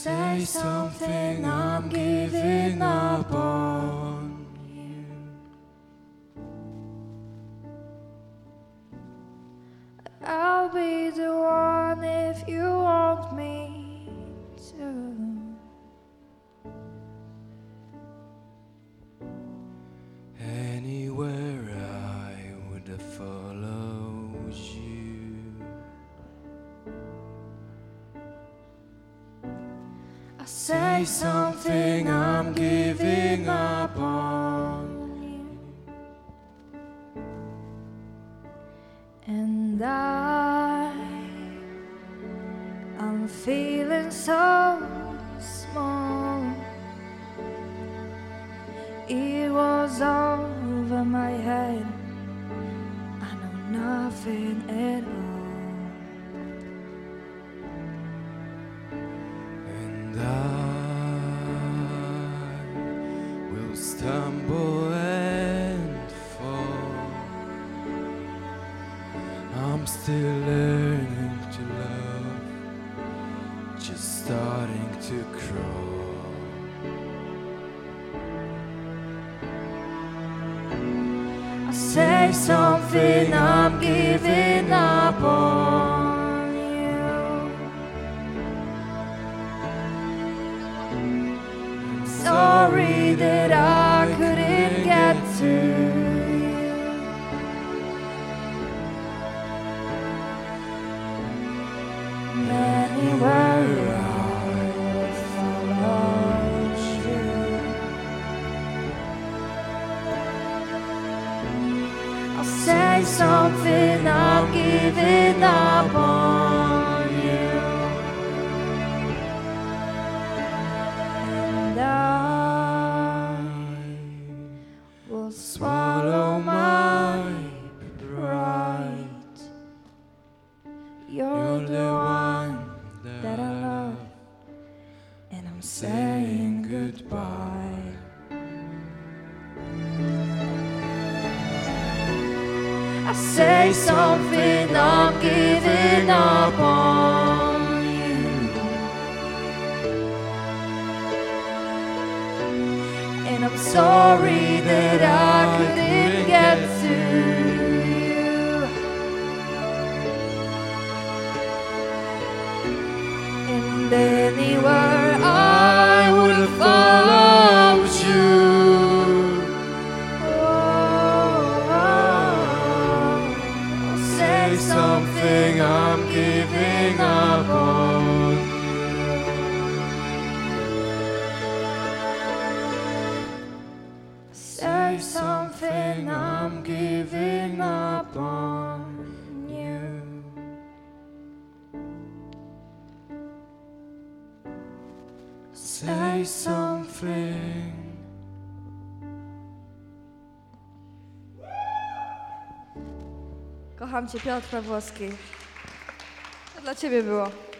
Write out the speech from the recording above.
Say something, I'm giving up on you. I'll be the one if you want me to. Anywhere I would have followed you. I Say something, I'm giving up on you. And I'm feeling so small. It was over my head. I know nothing at all. And I will stumble and fall. I'm still learning to love, just starting to crawl. Say something, I'm giving up on you. Sorry that I couldn't get to you. Anywhere I followed you. I'll say something, I'm giving up on you. And I will swallow my pride. You're the one that I love, and I'm saying goodbye. I say something, I'm giving up on you. And I'm sorry that I couldn't get to you. And anywhere I would have followed you. Say something, I'm giving up on you. Say something, I'm giving up on you. Say something. Kocham Cię, Piotr Pawłowski. To dla Ciebie było.